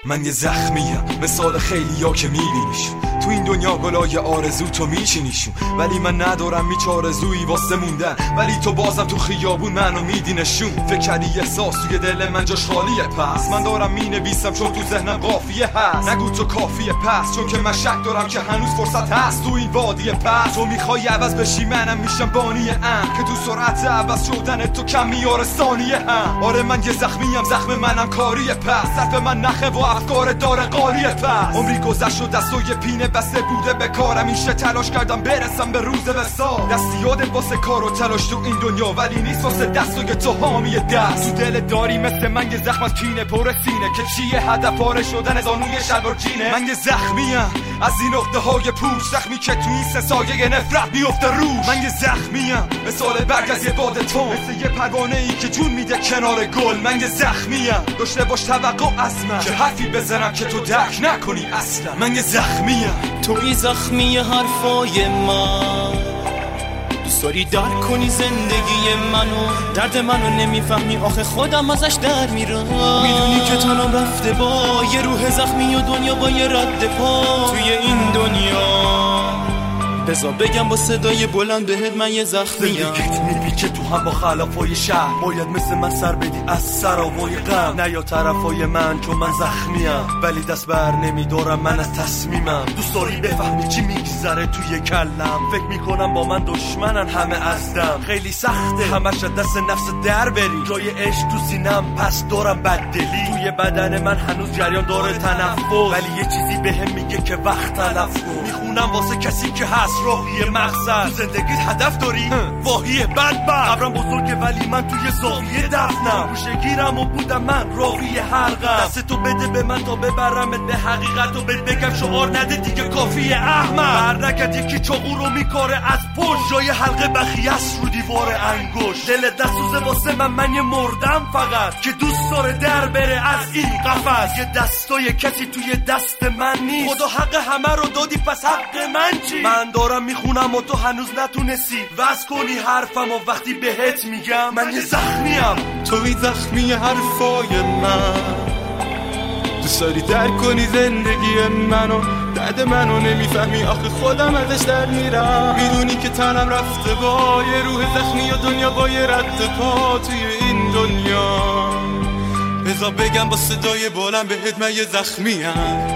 من یه زخمیم مثال خیلیا که میبینیشون تو این دنیا گلای آرزو تو میچینیشون، ولی من ندارم هیچ آرزویی واسه موندن، ولی تو بازم تو خیابون منو میدینشون. فکر کردی احساس توی دل من جاش خالیه، پس من دارم مینویسم چون تو ذهنم قافیه هست. نگو تو کافیه پس، چون که من شک دارم که هنوز فرصت هست تو این وادی پس. تو میخوای عوض بشی منم میشم بانی که تو سرعت عوض شدن تو کم میاره ثانیه هم. آره من یه زخمیم، زخم منم کاریه پس، صرف من نخه و افکار داره قاریه پس. عمری گذشت و دستای پینه بسته بوده به کارم، میشه تلاش کردم برسم به روز وصال. دست یاد واسه کار و تلاش تو این دنیا، ولی نیست واسه دستای تو حامی دست. تو دل داری مثل من یه زخم از کینه پر سینه که چیه هدف پاره شدن زانوی شلوار جینه. من یه زخمیم از این نقطه های پوچ، زخمی که تو این سه سایه نفرت میفته روش. من یه زخمیم مثال برگ از یه باد تون، مثل یه پروانه ای که جون میده کنار گل. من یه زخمیم داشته باش توقع از من که حرفی بزنم که تو درک نکنی اصلا. من یه زخمیم، توی زخمی حرفای من، دوست داری درک کنی زندگی منو، درد منو نمیفهمی آخه خودم ازش در میرم. میدونی که تنم رفته با یه روح زخمی و دنیا با یه رد پا توی این دنیا. بذار بگم با صدای بلند بهت من یه زخمیم. زندگیت میبی که تو هم با خلافای شهر، باید مثل من سر بدی از سراوای غم. نه یا طرفای من چون من زخمیم، ولی دست بر نمیدارم من از تصمیمم. دوست داری بفهمی چی میگذره توی کلم، فکر میکنم با من دشمنن همه از دم. خیلی سخته همش دست نفس در بری، جای عشق تو سینم پس دارم بددلی. توی بدن من هنوز جریان داره تنفس، ولی یه چیزی بهم میگه که وقت تلف کن. میخونم واسه کسی که هست راهی مقصد. تو زندگیت هدف داری؟ واهی بدبخت. قبرم بزرگه ولی من توی زاویه دفنم. گوشه‌گیرم و بودم من راهی حلقم. دستتو بده به من تا ببرمت به حقیقت و بهت بگم شعار نده دیگه کافیه احمد. بر نکرد یکی چاقو رو میکاره از پشت، جای حلقه بخیه است رو دیوار انگشت. دلت دستوزه واسه من یه مردم فقط که دوست داره در بره از این قفس. یه دستای کسی توی دست من نیست، خدا حق همه رو دادی پس حق من چی؟ من دارم میخونم و تو هنوز نتونستی وز کنی حرفم، و وقتی بهت میگم من یه زخمیم. توی زخمی حرفای من، دوست داری درک کنی زندگی منو، درد منو نمیفهمی آخه خودم ازش در میرم. میدونی که تنم رفته با یه روح زخمی و دنیا با یه رد پا توی این دنیا. بذار بگم با صدای بلند بهت من یه زخمیم.